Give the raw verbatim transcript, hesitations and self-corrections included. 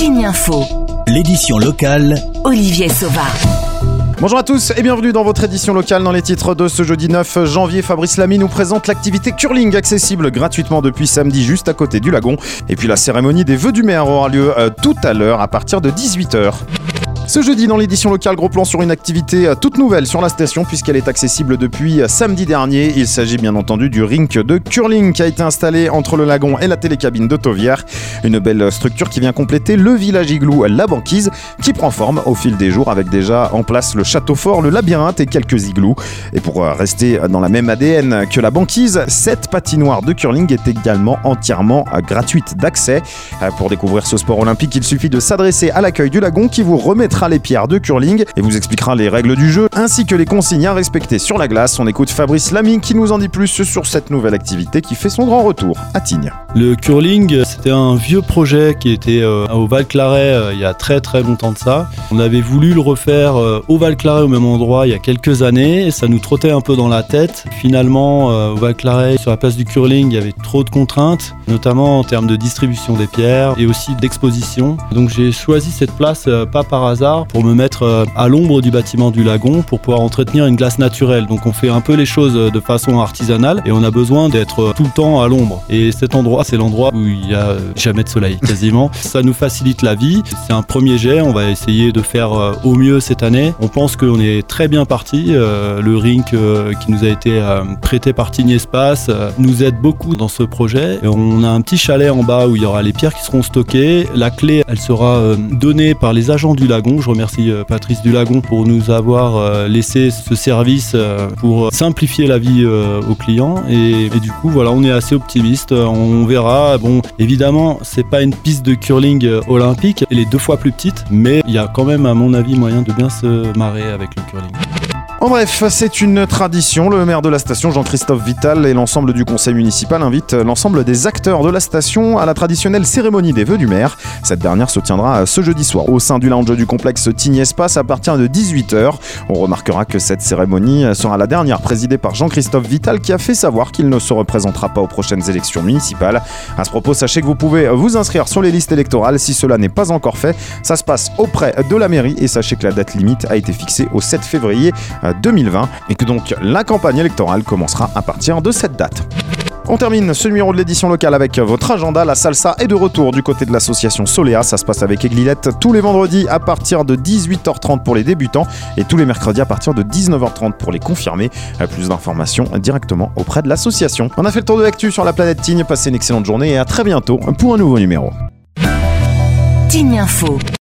Tignes Info, l'édition locale, Olivier Sauva. Bonjour à tous et bienvenue dans votre édition locale. Dans les titres de ce jeudi neuf janvier, Fabrice Lamy nous présente l'activité curling accessible gratuitement depuis samedi juste à côté du lagon. Et puis la cérémonie des vœux du maire aura lieu euh, tout à l'heure à partir de dix-huit heures. Ce jeudi, dans l'édition locale, gros plan sur une activité toute nouvelle sur la station puisqu'elle est accessible depuis samedi dernier. Il s'agit bien entendu du rink de curling qui a été installé entre le lagon et la télécabine de Tauvière. Une belle structure qui vient compléter le village igloo La Banquise qui prend forme au fil des jours avec déjà en place le château fort, le labyrinthe et quelques igloos. Et pour rester dans la même A D N que La Banquise, cette patinoire de curling est également entièrement gratuite d'accès. Pour découvrir ce sport olympique, il suffit de s'adresser à l'accueil du lagon qui vous remettra les pierres de curling et vous expliquera les règles du jeu ainsi que les consignes à respecter sur la glace. On écoute Fabrice Lamy qui nous en dit plus sur cette nouvelle activité qui fait son grand retour à Tignes. Le curling, c'était un vieux projet qui était euh, au Val-Claret euh, il y a très très longtemps de ça. On avait voulu le refaire euh, au Val-Claret au même endroit il y a quelques années et ça nous trottait un peu dans la tête. Finalement, euh, au Val-Claret, sur la place du curling, il y avait trop de contraintes, notamment en termes de distribution des pierres et aussi d'exposition. Donc j'ai choisi cette place euh, pas par hasard pour me mettre euh, à l'ombre du bâtiment du lagon pour pouvoir entretenir une glace naturelle. Donc on fait un peu les choses de façon artisanale et on a besoin d'être tout le temps à l'ombre. Et cet endroit, c'est l'endroit où il n'y a jamais de soleil quasiment. Ça nous facilite la vie. C'est un premier jet. On va essayer de faire euh, au mieux cette année. On pense qu'on est très bien parti. Euh, le rink euh, qui nous a été euh, prêté par Tignes Espace euh, nous aide beaucoup dans ce projet. Et on a un petit chalet en bas où il y aura les pierres qui seront stockées. La clé, elle sera euh, donnée par les agents du lagon. Je remercie euh, Patrice du Lagon pour nous avoir euh, laissé ce service euh, pour simplifier la vie euh, aux clients. Et, et du coup, voilà, on est assez optimiste. On verra. Bon, évidemment, c'est pas une piste de curling euh, olympique. Elle est deux fois plus petite, mais il y a quand même, à mon avis, moyen de bien se marrer avec le curling. En bref, c'est une tradition. Le maire de la station, Jean-Christophe Vital, et l'ensemble du conseil municipal invitent l'ensemble des acteurs de la station à la traditionnelle cérémonie des vœux du maire. Cette dernière se tiendra ce jeudi soir au sein du lounge du complexe Tignes Espace à partir de dix-huit heures. On remarquera que cette cérémonie sera la dernière présidée par Jean-Christophe Vital qui a fait savoir qu'il ne se représentera pas aux prochaines élections municipales. À ce propos, sachez que vous pouvez vous inscrire sur les listes électorales si cela n'est pas encore fait. Ça se passe auprès de la mairie et sachez que la date limite a été fixée au sept février deux mille vingt et que donc la campagne électorale commencera à partir de cette date. On termine ce numéro de l'édition locale avec votre agenda. La salsa est de retour du côté de l'association Soléa. Ça se passe avec Aiglilette tous les vendredis à partir de dix-huit heures trente pour les débutants et tous les mercredis à partir de dix-neuf heures trente pour les confirmés. Plus d'informations directement auprès de l'association. On a fait le tour de l'actu sur la planète Tignes. Passez une excellente journée et à très bientôt pour un nouveau numéro. Tignes Info.